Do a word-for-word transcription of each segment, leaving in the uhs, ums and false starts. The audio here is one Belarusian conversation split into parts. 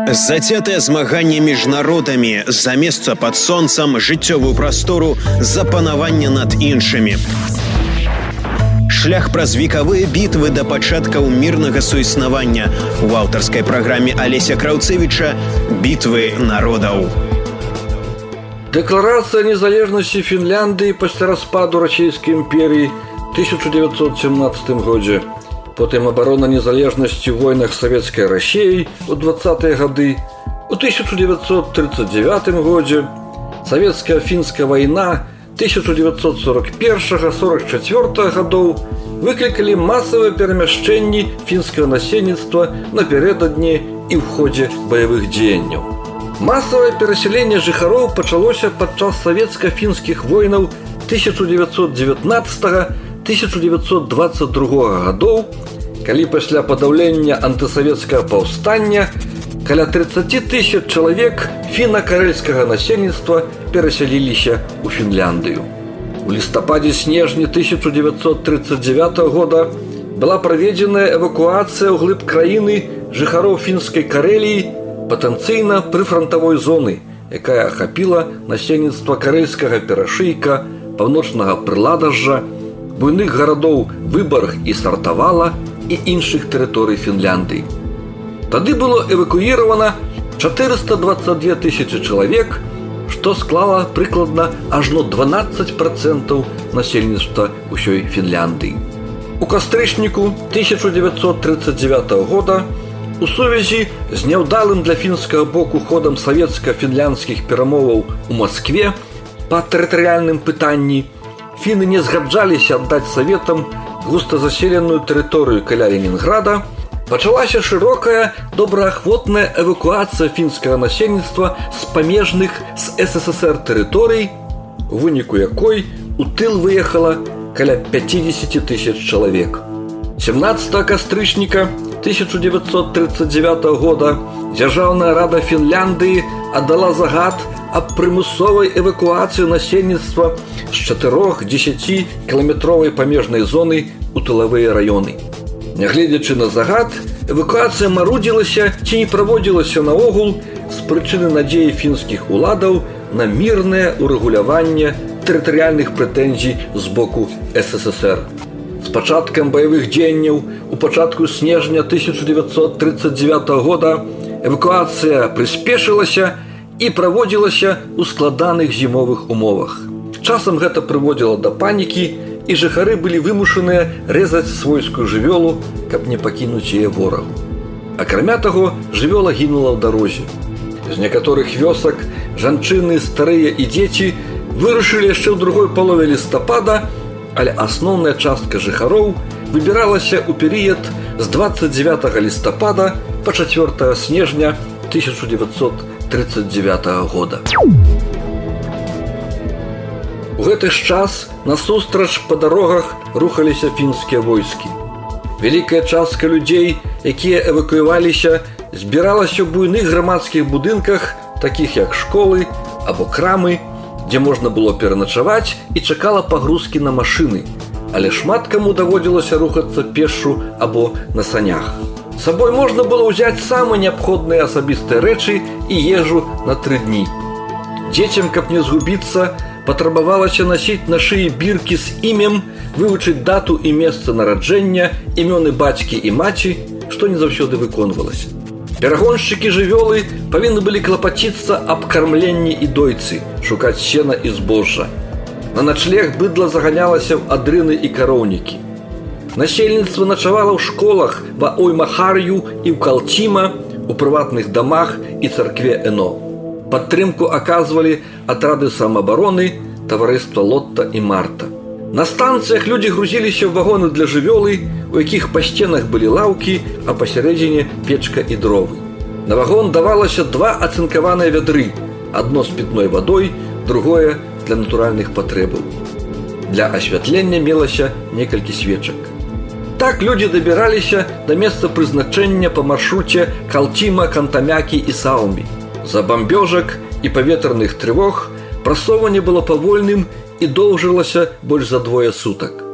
Зацятае змаганне між народамі за месца пад сонцам, жыццёвую прастору, за панаванне над іншымі. Шлях праз векавыя бітвы да пачаткаў мірнага суіснавання у аўтарскай праграме Алеся Краўцевіча «Бітвы народаў». Декларацыя незалежнасці Фінляндыі пасля распаду Расійскай імперіі ў тысяча дзевяцьсот сямнаццатым годзе. Потым абарона незалежнасці ў войнах з савецкай Расіяй у дваццатыя гады. У тысяча дзевяцьсот тридцать девятым годзе савецка-фінская вайна тысяча дзевяцьсот сорок першага — сорок чацвёртага гадоў выклікалі масавыя перамяшчэнні фінскага насельніцтва напярэдадні і ў ходзе баявых дзеянняў. Масавае перасяленне жыхароў пачалося падчас савецка-фінскіх войнаў тысяча дзевяцьсот дзевятнаццатага — тысяча дзевяцьсот дваццаць другога гадоў, калі пасля падаўлення антысавецкага паўстання каля тридцать тысяч чалавек фіна-карэльскага насельніцтва перасяліліся ў Фінляндыю. У лістападзе-снежні тысяча дзевяцьсот тридцать девятага года была праведзеная эвакуацыя ў глыб краіны жыхароў фінскай Карэліі патэнцыйна прыфрантавой зоны, якая ахапіла насельніцтва карэльскага перашыйка, паўночнага прыладажжа, буйных гарадоў Выбарг і Сартавала і іншых тэрыторый Фінляндыі. Тады было эвакуіравана чатырыста дваццаць две тысячы чалавек, што склала прыкладна ажно дванаццаць працэнтаў насельніцтва ўсёй Фінляндыі. У кастрычніку тысяча дзевяцьсот тридцать девятага года у сувязі з няўдалым для фінскага боку ходам савецка-фінляндскіх перамоваў у Маскве па тэрытарыяльным пытанні фіны не згаджаліся аддаць саветам густазаселеную тэрыторыю каля Ленінграда, пачалася шырокая добраахвотная эвакуацыя фінскага насельніцтва з памежных з СССР тэрыторый, у выніку якой у тыл выехала каля пяцьдесят тысяч чалавек. сямнаццатага кастрычніка тысяча дзевяцьсот тридцать девятага года Дзяржаўная рада Фінляндыі аддала загад аб прымусовай эвакуацыі насельніцтва з чатырох-дзесяці кіламетровай памежнай зоны ў тылавыя раёны. Нягледзячы на загад, эвакуацыя марудзілася ці не праводзілася наогул з прычыны надзеі фінскіх уладаў на мірнае урэгуляванне тэрытарыяльных прэтэнзій з боку СССР. З пачаткам баявых дзеянняў у пачатку снежня тысяча дзевяцьсот тридцать девятага года эвакуацыя прыспешылася і праводзілася ў складаных зімовых умовах. Часам гэта прыводзіла да панікі, і жыхары былі вымушаныя рэзаць свойскую жывёлу, каб не пакінуць яе ворагу. Акрамя таго, жывёла гінула ў дарозе. З некаторых вёсак жанчыны, старыя і дзеці вырушылі яшчэ ў другой палове лістапада, але асноўная частка жыхароў выбіралася ў перыяд з дваццаць дзевятага лістапада па чацвёртага снежня тысяча дзевяцьсот тридцать девятага года. У гэты ж час насустрач па дарогах рухаліся фінскія войскі. Вялікая частка людзей, якія эвакуяваліся, збіралася ў буйных грамадскіх будынках, такіх як школы або крамы, дзе можна было пераначаваць і чакала пагрузкі на машыны, але шмат каму даводзілася рухацца пешшу або на санях. З сабой можна было ўзяць самыя неабходныя асабістыя рэчы і ежу на тры дні. Дзецям, каб не згубіцца, патрабавалася насіць на шыі біркі з імем, вывучыць дату і месца нараджэння, імёны бацькі і маці, што не заўсёды выконвалася. Перагоншчыкі жывёлы павінны былі клапаціцца аб кармленні і дойцы, шукаць сена і збожжа. На начлег быдла заганялася ў адрыны і кароўнікі. Насельніцтва начавала ў школах ва Оймахар'ю і ў Калтіма, у прыватных дамах і царкве Эно. Падтрымку аказвалі атрады самаабароны, таварыства Лотта і Марта. На станцыях людзі грузіліся ў вагоны для жывёлы, у якіх па сценах былі лаўкі, а пасярэдзіне печка і дровы. На вагон давалася два ацынкаваныя вядры, адно з пітной вадой, другое для натуральных патрэбаў. Для асвятлення мелася некалькі свечак. Так людзі дабіраліся да месца прызначэння па маршруце Калтіма, Кантамякі і Саумі. За бамбёжак і паветраных трывог прасоўванне было павольным і доўжылася больш за двое сутак.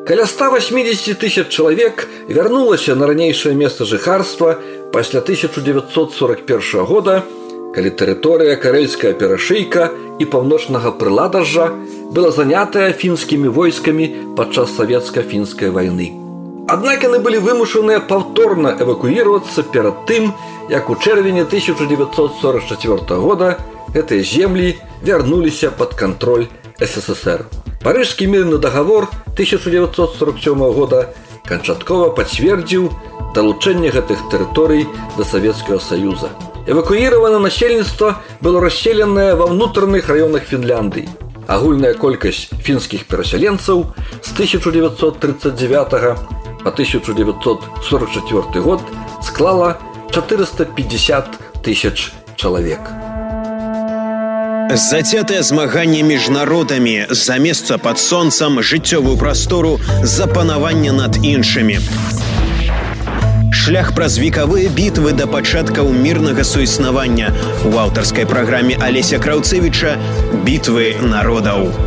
Каля ста восьмидесяти тысяч чалавек вярнулася на ранейшае месца жыхарства пасля тысяча девятьсот сорок первого года, калі тэрыторыя карэльская перашыйка і паўночнага прыладажжа была занятая фінскімі войскамі падчас савецка-фінскай вайны. Аднак яны былі вымушаныя паўторна эвакуіравацца перад тым, як у чэрвені тысяча девятьсот сорок четвёртого года гэтыя землі вярнуліся пад кантроль эс эс эс эр. Парыжскі мірны дагавор тысяча девятьсот сорок седьмого года канчаткова пацвердзіў далучэнне гэтых тэрыторый да Савецкага Саюза. Эвакуіраванае насельніцтва было расселенае ва ўнутраных раёнах Фінляндыі. Агульная колькасць фінскіх перасяленцаў з тысяча девятьсот тридцать девятого по тысяча девятьсот сорок четвёрты год склала четыреста пятьдесят тысяч чалавек. Зацятае змаганне між народамі за месца пад сонцам, жыццёвую прастору, за панаванне над іншымі. Шлях праз векавыя бітвы да пачаткаў мірнага суіснавання у аўтарскай праграме Алеся Краўцевіча «Бітвы народаў».